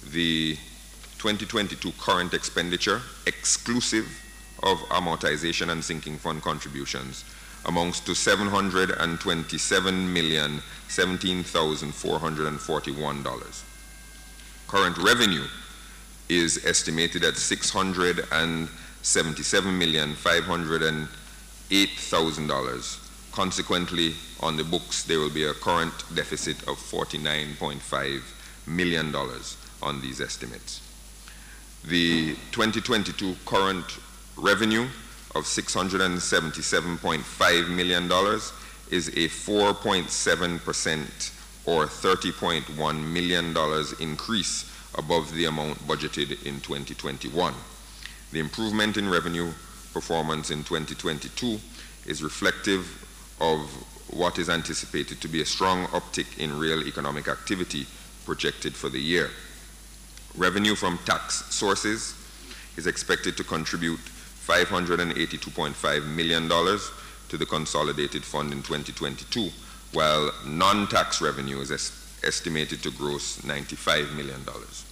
the 2022 current expenditure, exclusive of amortization and sinking fund contributions, amounts to $727,017,441. Current revenue is estimated at $677,508,000. Consequently, on the books, there will be a current deficit of $49.5 million on these estimates. The 2022 current revenue of $677.5 million is a 4.7% or $30.1 million increase above the amount budgeted in 2021. The improvement in revenue performance in 2022 is reflective of what is anticipated to be a strong uptick in real economic activity projected for the year. Revenue from tax sources is expected to contribute $582.5 million to the consolidated fund in 2022, while non-tax revenue is estimated to gross $95 million.